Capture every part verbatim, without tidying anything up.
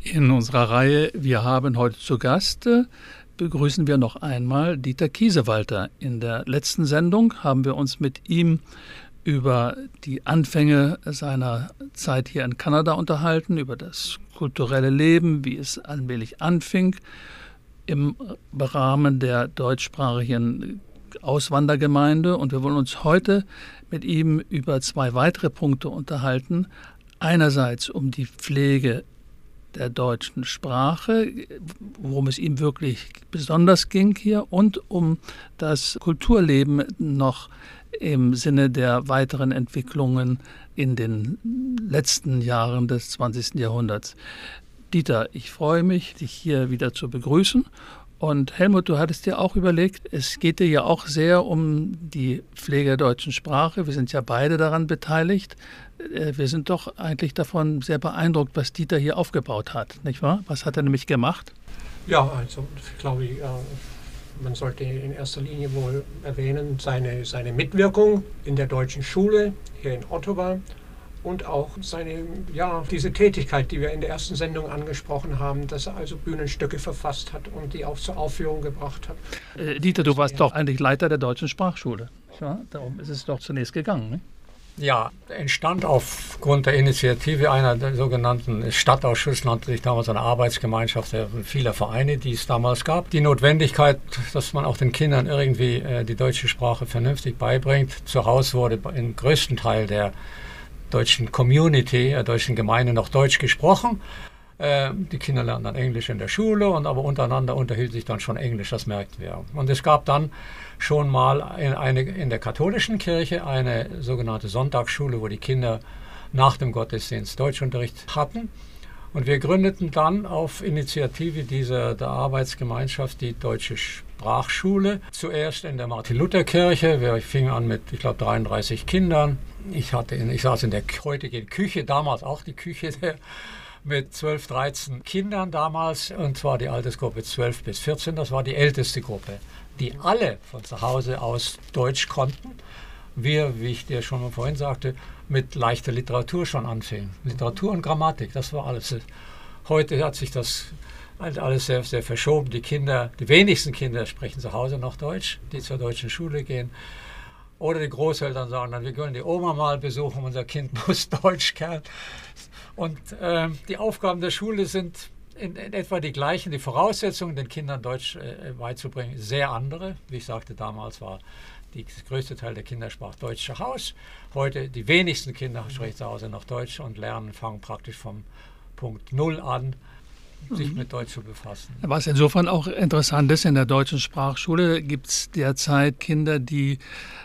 In unserer Reihe Wir haben heute zu Gast begrüßen wir noch einmal Dieter Kiesewalter. In der letzten Sendung haben wir uns mit ihm über die Anfänge seiner Zeit hier in Kanada unterhalten, über das kulturelle Leben, wie es allmählich anfing im Rahmen der deutschsprachigen Auswandergemeinde. Und wir wollen uns heute mit ihm über zwei weitere Punkte unterhalten. Einerseits um die Pflege der deutschen Sprache, worum es ihm wirklich besonders ging hier, und um das Kulturleben noch im Sinne der weiteren Entwicklungen in den letzten Jahren des zwanzigsten Jahrhunderts. Dieter, ich freue mich, dich hier wieder zu begrüßen. Und Helmut, du hattest dir auch überlegt, es geht dir ja auch sehr um die Pflege der deutschen Sprache. Wir sind ja beide daran beteiligt. Wir sind doch eigentlich davon sehr beeindruckt, was Dieter hier aufgebaut hat, nicht wahr? Was hat er nämlich gemacht? Ja, also ich glaube, man sollte in erster Linie wohl erwähnen, seine, seine Mitwirkung in der deutschen Schule hier in Ottawa. Und auch seine, ja, diese Tätigkeit, die wir in der ersten Sendung angesprochen haben, dass er also Bühnenstücke verfasst hat und die auch zur Aufführung gebracht hat. Äh, Dieter, du warst ja doch eigentlich Leiter der deutschen Sprachschule. Ja, darum ist es doch zunächst gegangen, ne? Ja, entstand aufgrund der Initiative einer der sogenannten Stadtausschuss, nannte sich damals eine Arbeitsgemeinschaft vieler Vereine, die es damals gab. Die Notwendigkeit, dass man auch den Kindern irgendwie äh, die deutsche Sprache vernünftig beibringt. Zu Hause wurde im größten Teil der deutschen Community, der deutschen Gemeinde noch Deutsch gesprochen. Äh, die Kinder lernten dann Englisch in der Schule, und aber untereinander unterhielt sich dann schon Englisch, das merkten wir. Und es gab dann schon mal in, eine, in der katholischen Kirche eine sogenannte Sonntagsschule, wo die Kinder nach dem Gottesdienst Deutschunterricht hatten. Und wir gründeten dann auf Initiative dieser der Arbeitsgemeinschaft die Deutsche Sprachschule. Zuerst in der Martin-Luther-Kirche. Wir fingen an mit, ich glaube, dreiunddreißig Kindern. Ich, hatte in, ich saß in der heutigen Küche, damals auch die Küche der, mit zwölf, dreizehn Kindern damals. Und zwar die Altersgruppe zwölf bis vierzehn. Das war die älteste Gruppe, die alle von zu Hause aus Deutsch konnten. Wir, wie ich dir schon mal vorhin sagte, mit leichter Literatur schon anfingen. Literatur und Grammatik, das war alles. Heute hat sich das alles sehr, sehr verschoben. Die Kinder, die wenigsten Kinder sprechen zu Hause noch Deutsch, die zur deutschen Schule gehen. Oder die Großeltern sagen dann, wir können die Oma mal besuchen, unser Kind muss Deutsch kennen. Und äh, die Aufgaben der Schule sind in, in etwa die gleichen. Die Voraussetzungen, den Kindern Deutsch äh, beizubringen, sehr andere. Wie ich sagte, damals war der größte Teil der Kinder sprach Deutsch zu Hause. Heute die wenigsten Kinder sprechen zu Hause noch Deutsch und lernen, fangen praktisch vom Punkt Null an, sich mit Deutsch zu befassen. Was insofern auch interessant ist, in der deutschen Sprachschule gibt es derzeit Kinder, die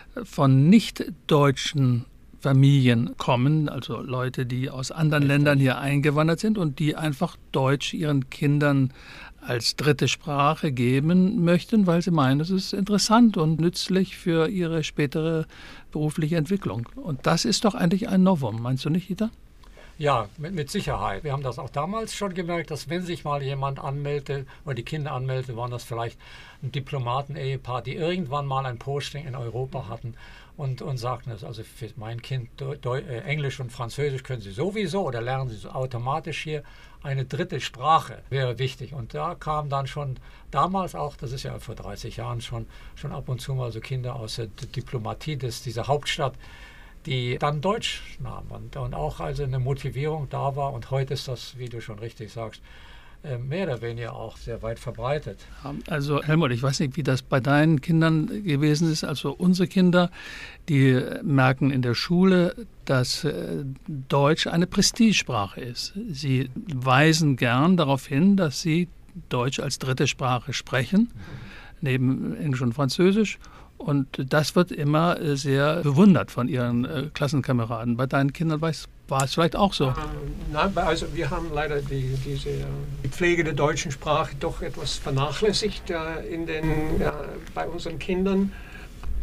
von nicht-deutschen Familien kommen, also Leute, die aus anderen Ländern hier eingewandert sind und die einfach Deutsch ihren Kindern als dritte Sprache geben möchten, weil sie meinen, es ist interessant und nützlich für ihre spätere berufliche Entwicklung. Und das ist doch eigentlich ein Novum, meinst du nicht, Dieter? Ja, mit, mit Sicherheit. Wir haben das auch damals schon gemerkt, dass wenn sich mal jemand anmeldete oder die Kinder anmeldete, waren das vielleicht ein Diplomaten-Ehepaar, die irgendwann mal ein Posting in Europa hatten und, und sagten, das also für mein Kind Deu- Deu- Englisch und Französisch können sie sowieso oder lernen sie so automatisch hier. Eine dritte Sprache wäre wichtig. Und da kamen dann schon damals auch, das ist ja vor dreißig Jahren schon, schon ab und zu mal so Kinder aus der Diplomatie des, dieser Hauptstadt, die dann Deutsch nahmen und, und auch also eine Motivierung da war. Und heute ist das, wie du schon richtig sagst, mehr oder weniger auch sehr weit verbreitet. Also Helmut, ich weiß nicht, wie das bei deinen Kindern gewesen ist. Also unsere Kinder, die merken in der Schule, dass Deutsch eine Prestigesprache ist. Sie weisen gern darauf hin, dass sie Deutsch als dritte Sprache sprechen, neben Englisch und Französisch. Und das wird immer sehr bewundert von ihren äh, Klassenkameraden. Bei deinen Kindern weißt, war es vielleicht auch so? Ähm, nein, also wir haben leider die, diese, die Pflege der deutschen Sprache doch etwas vernachlässigt äh, in den, äh, bei unseren Kindern.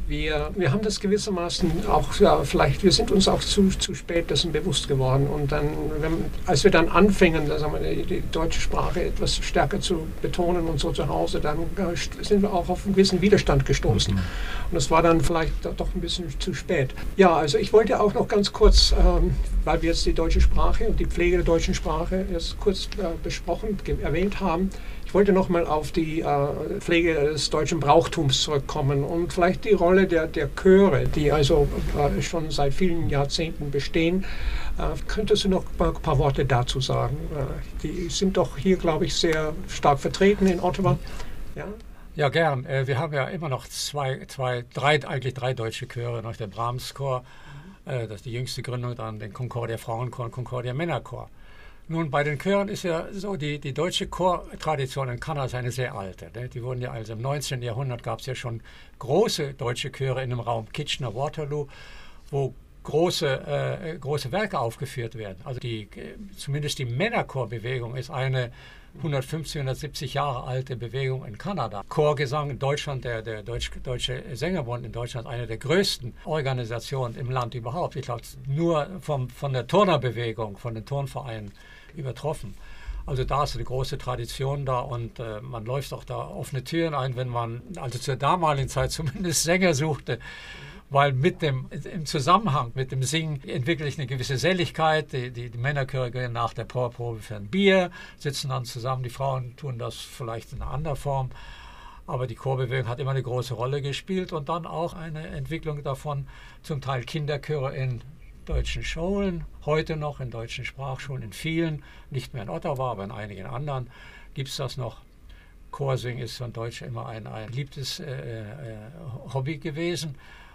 Wir, wir haben das gewissermaßen auch, ja, vielleicht, wir sind uns auch zu, zu spät dessen bewusst geworden. Und dann, wenn, als wir dann anfingen, sagen wir, die, die deutsche Sprache etwas stärker zu betonen und so zu Hause, dann äh, sind wir auch auf einen gewissen Widerstand gestoßen. Mhm. Und das war dann vielleicht doch ein bisschen zu spät. Ja, also ich wollte auch noch ganz kurz, ähm, weil wir jetzt die deutsche Sprache und die Pflege der deutschen Sprache jetzt kurz äh, besprochen, erwähnt haben, ich wollte noch mal auf die äh, Pflege des deutschen Brauchtums zurückkommen und vielleicht die Rolle der, der Chöre, die also äh, schon seit vielen Jahrzehnten bestehen. Äh, könntest du noch ein paar Worte dazu sagen? Äh, die sind doch hier, glaube ich, sehr stark vertreten in Ottawa. Ja, ja gern. Äh, wir haben ja immer noch zwei, zwei drei, eigentlich drei deutsche Chöre, noch der Brahms-Chor, äh, das ist die jüngste Gründung, dann den Concordia Frauenchor und Concordia Männerchor. Nun, bei den Chören ist ja so, die, die deutsche Chortradition in Kanada ist eine sehr alte. Ne? Die wurden ja also im neunzehnten Jahrhundert gab es ja schon große deutsche Chöre in dem Raum Kitchener-Waterloo, wo große, äh, große Werke aufgeführt werden. Also die, zumindest die Männerchorbewegung ist eine hundertfünfzig, hundertsiebzig Jahre alte Bewegung in Kanada. Chorgesang in Deutschland, der, der Deutsch, Deutsche Sängerbund in Deutschland, eine der größten Organisationen im Land überhaupt. Ich glaube, nur vom, von der Turnerbewegung, von den Turnvereinen übertroffen. Also da ist eine große Tradition da und äh, man läuft auch da offene Türen ein, wenn man, also zur damaligen Zeit zumindest Sänger suchte, weil mit dem, im Zusammenhang mit dem Singen entwickle ich eine gewisse Selligkeit. Die, die, die Männerchöre gehen nach der Powerprobe für ein Bier, sitzen dann zusammen, die Frauen tun das vielleicht in einer anderen Form. Aber die Chorbewegung hat immer eine große Rolle gespielt und dann auch eine Entwicklung davon, zum Teil Kinderchöre in deutschen Schulen, heute noch in deutschen Sprachschulen, in vielen, nicht mehr in Ottawa, aber in einigen anderen gibt es das noch. Chorsingen ist von Deutsch immer ein, ein beliebtes äh, äh, Hobby gewesen.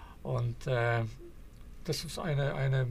Und äh, das ist eine, eine,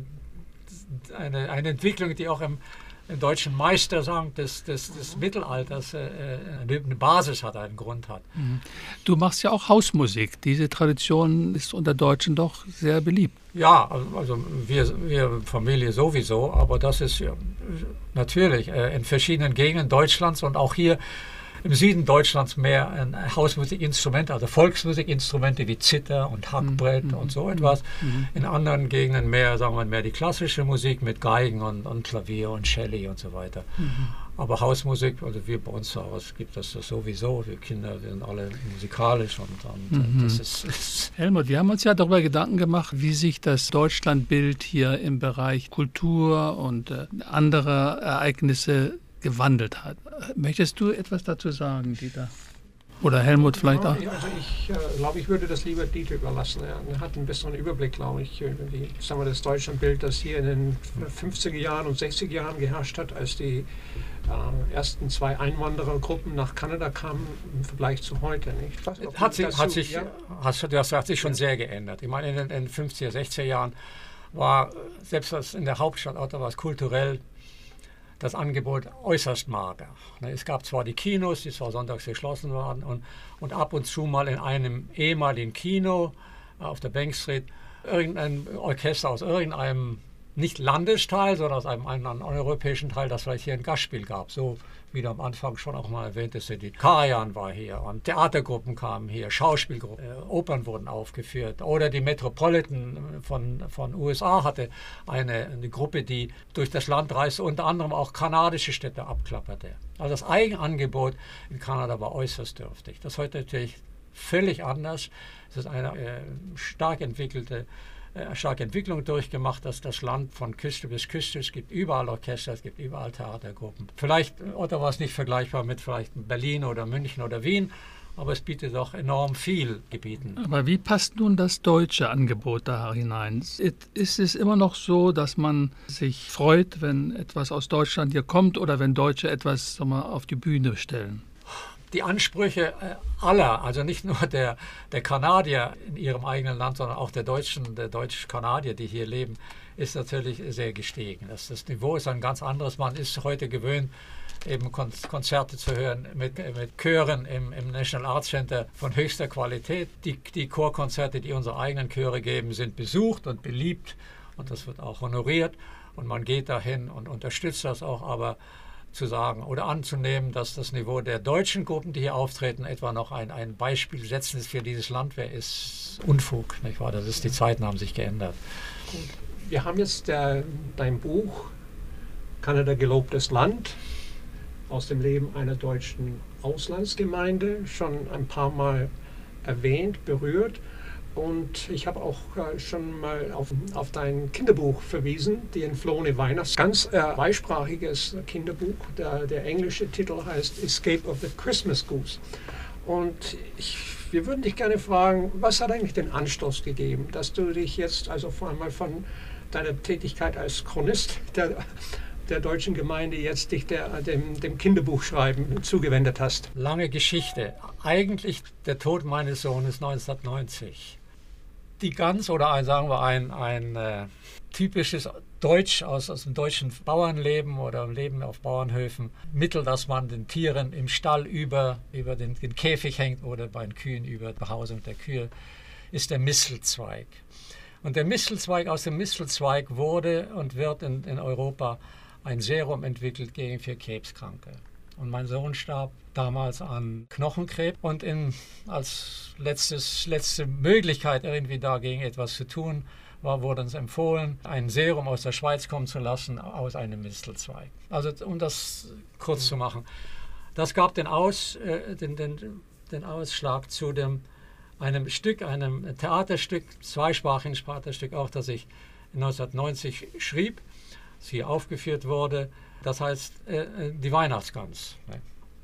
eine, eine Entwicklung, die auch im, im deutschen Meistersang des, des, des Mittelalters äh, eine Basis hat, einen Grund hat. Du machst ja auch Hausmusik. Diese Tradition ist unter Deutschen doch sehr beliebt. Ja, also wir, wir Familie sowieso, aber das ist ja natürlich äh, in verschiedenen Gegenden Deutschlands und auch hier im Süden Deutschlands mehr ein Hausmusikinstrumente, also Volksmusikinstrumente wie Zither und Hackbrett mhm. und so etwas. Mhm. In anderen Gegenden mehr, sagen wir, mehr die klassische Musik mit Geigen und, und Klavier und Cello und so weiter. Mhm. Aber Hausmusik, also wir bei uns zu Hause gibt es das sowieso. Wir Kinder sind alle musikalisch und, und mhm. das ist, ist Helmut, wir haben uns ja darüber Gedanken gemacht, wie sich das Deutschlandbild hier im Bereich Kultur und äh, andere Ereignisse gewandelt hat. Möchtest du etwas dazu sagen, Dieter? Oder Helmut vielleicht auch? Ja, also ich äh, glaube, ich würde das lieber Dieter überlassen. Er hat einen besseren Überblick, glaube ich, über die, sagen wir, das Deutschlandbild, das hier in den fünfziger Jahren und sechziger Jahren geherrscht hat, als die äh, ersten zwei Einwanderergruppen nach Kanada kamen im Vergleich zu heute. Nicht? Was, hat, sie, hat, sich, ja? hat, das hat sich schon ja. sehr geändert. Ich meine, in den, in den fünfziger, sechziger Jahren war selbst das in der Hauptstadt Ottawa kulturell das Angebot äußerst mager. Es gab zwar die Kinos, die zwar sonntags geschlossen waren, und, und ab und zu mal in einem ehemaligen Kino auf der Bank Street irgendein Orchester aus irgendeinem, nicht Landesteil, sondern aus einem anderen europäischen Teil, das vielleicht hier ein Gastspiel gab. So wie du am Anfang schon auch mal erwähnt hast, die Karajan war hier und Theatergruppen kamen hier, Schauspielgruppen, äh, Opern wurden aufgeführt. Oder die Metropolitan von, von U S A hatte eine, eine Gruppe, die durch das Land reiste, unter anderem auch kanadische Städte abklapperte. Also das Eigenangebot in Kanada war äußerst dürftig. Das ist heute natürlich völlig anders. Es ist eine äh, stark entwickelte Eine starke Entwicklung durchgemacht, dass das Land von Küste bis Küste, es gibt überall Orchester, es gibt überall Theatergruppen. Vielleicht, Ottawa ist nicht vergleichbar mit vielleicht Berlin oder München oder Wien, aber es bietet auch enorm viel Gebieten. Aber wie passt nun das deutsche Angebot da hinein? Ist es immer noch so, dass man sich freut, wenn etwas aus Deutschland hier kommt oder wenn Deutsche etwas, sagen wir, auf die Bühne stellen? Die Ansprüche aller, also nicht nur der, der Kanadier in ihrem eigenen Land, sondern auch der Deutschen, der Deutsch-Kanadier, die hier leben, ist natürlich sehr gestiegen. Das, das Niveau ist ein ganz anderes. Man ist heute gewöhnt, eben Konzerte zu hören mit, mit Chören im, im National Arts Center von höchster Qualität. Die, die Chorkonzerte, die unsere eigenen Chöre geben, sind besucht und beliebt und das wird auch honoriert und man geht dahin und unterstützt das auch, aber zu sagen oder anzunehmen, dass das Niveau der deutschen Gruppen, die hier auftreten, etwa noch ein, ein Beispiel setzen ist für dieses Land wäre, ist Unfug, nicht wahr? Das ist, die Zeiten haben sich geändert. Wir haben jetzt der, dein Buch Kanada gelobtes Land aus dem Leben einer deutschen Auslandsgemeinde schon ein paar Mal erwähnt, berührt. Und ich habe auch äh, schon mal auf, auf dein Kinderbuch verwiesen, die entflohene Weihnachts-, ganz äh, zweisprachiges Kinderbuch. Der, der englische Titel heißt Escape of the Christmas Goose. Und ich, wir würden dich gerne fragen, was hat eigentlich den Anstoß gegeben, dass du dich jetzt also vor allem von deiner Tätigkeit als Chronist der, der deutschen Gemeinde jetzt dich der, dem, dem Kinderbuchschreiben zugewendet hast? Lange Geschichte. Eigentlich der Tod meines Sohnes neunzehnhundertneunzig. Die Gans oder ein, sagen wir ein, ein äh, typisches Deutsch aus, aus dem deutschen Bauernleben oder Leben auf Bauernhöfen. Mittel, dass man den Tieren im Stall über, über den, den Käfig hängt oder bei den Kühen über die Behausung der Kühe, ist der Mistelzweig. Und der Mistelzweig, aus dem Mistelzweig wurde und wird in, in Europa ein Serum entwickelt gegen für Krebskranke. Und mein Sohn starb damals an Knochenkrebs. Und in, als letztes, letzte Möglichkeit, irgendwie dagegen etwas zu tun, war, wurde uns empfohlen, ein Serum aus der Schweiz kommen zu lassen aus einem Mistelzweig. Also um das kurz zu machen. Das gab den, Aus, äh, den, den, den Ausschlag zu dem, einem Stück, einem Theaterstück, zweisprachigen Theaterstück auch, das ich neunzehnhundertneunzig schrieb, das hier aufgeführt wurde. Das heißt, äh, die Weihnachtsgans. Ne?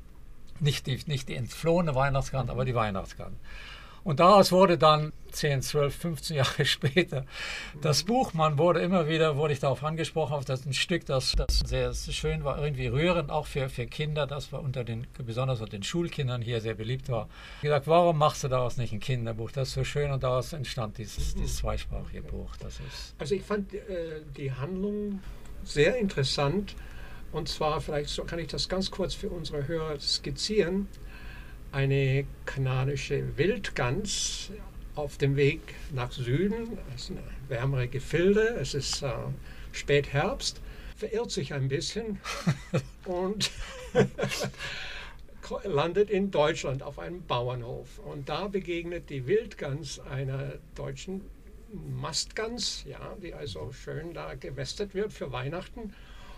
Nicht, die, nicht die entflohene Weihnachtsgans, aber die Weihnachtsgans. Und daraus wurde dann zehn, zwölf, fünfzehn Jahre später das Buch. Man wurde immer wieder, wurde ich darauf angesprochen, auf das ein Stück, das, das sehr schön war, irgendwie rührend, auch für, für Kinder, das war unter den, besonders unter den Schulkindern hier sehr beliebt war. Ich habe gesagt, warum machst du daraus nicht ein Kinderbuch? Das ist so schön und daraus entstand dieses, dieses zweisprachige Buch. Das ist also ich fand äh, die Handlung sehr interessant. Und zwar, vielleicht kann ich das ganz kurz für unsere Hörer skizzieren. Eine kanadische Wildgans auf dem Weg nach Süden, es sind wärmere Gefilde, es ist äh, Spätherbst, verirrt sich ein bisschen und landet in Deutschland auf einem Bauernhof. Und da begegnet die Wildgans einer deutschen Mastgans, ja, die also schön da gemästet wird für Weihnachten.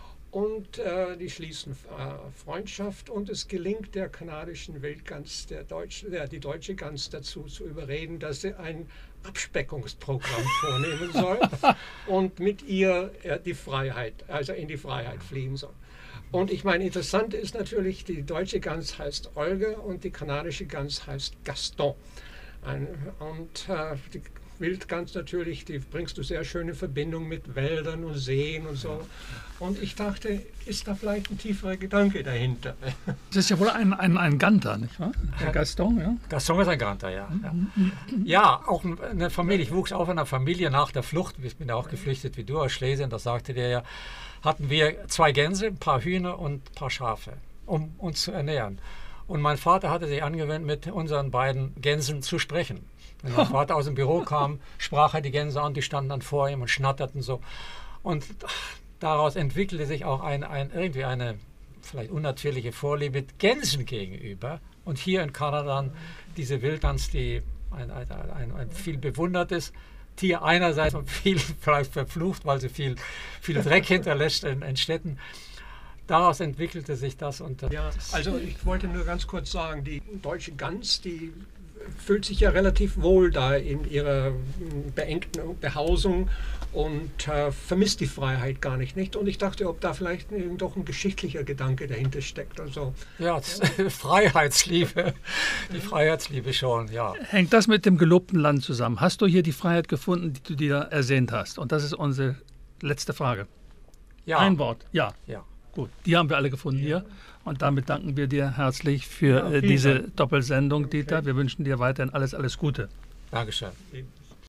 Und äh, die schließen äh, Freundschaft und es gelingt der kanadischen Wildgans, der Deutsch, der, die deutsche Gans dazu zu überreden, dass sie ein Abspeckungsprogramm vornehmen soll und mit ihr äh, die Freiheit, also in die Freiheit fliehen soll. Und ich meine, interessant ist natürlich, die deutsche Gans heißt Olga und die kanadische Gans heißt Gaston. Ein, und äh, die Wildgans natürlich, die bringst du sehr schöne Verbindung mit Wäldern und Seen und so. Und ich dachte, ist da vielleicht ein tieferer Gedanke dahinter? Das ist ja wohl ein, ein, ein Ganter, nicht wahr? Der Gaston, ja? Gaston ist ein Ganter, ja. Ja, ja, auch eine Familie. Ich wuchs auf in einer Familie nach der Flucht. Ich bin ja auch geflüchtet wie du aus Schlesien, das sagte der ja. Hatten wir zwei Gänse, ein paar Hühner und ein paar Schafe, um uns zu ernähren. Und mein Vater hatte sich angewöhnt, mit unseren beiden Gänsen zu sprechen. Wenn mein Vater aus dem Büro kam, sprach er die Gänse an, die standen dann vor ihm und schnatterten so. Und daraus entwickelte sich auch ein, ein, irgendwie eine vielleicht unnatürliche Vorliebe Gänsen gegenüber. Und hier in Kanada diese Wildgans, die ein, ein, ein, ein viel bewundertes Tier einerseits und viel vielleicht verflucht, weil sie viel, viel Dreck hinterlässt in, in Städten. Daraus entwickelte sich das. Und ja, also ich wollte nur ganz kurz sagen, die deutsche Gans, die fühlt sich ja relativ wohl da in ihrer beengten Behausung und äh, vermisst die Freiheit gar nicht, nicht. Und ich dachte, ob da vielleicht doch ein geschichtlicher Gedanke dahinter steckt. Also, ja, ja. Freiheitsliebe, die Freiheitsliebe schon, ja. Hängt das mit dem gelobten Land zusammen? Hast du hier die Freiheit gefunden, die du dir ersehnt hast? Und das ist unsere letzte Frage. Ja. Ein Wort, ja. Ja. Gut, die haben wir alle gefunden hier und damit danken wir dir herzlich für ja, äh, diese Dank. Doppelsendung, Dieter. Wir wünschen dir weiterhin alles, alles Gute. Dankeschön.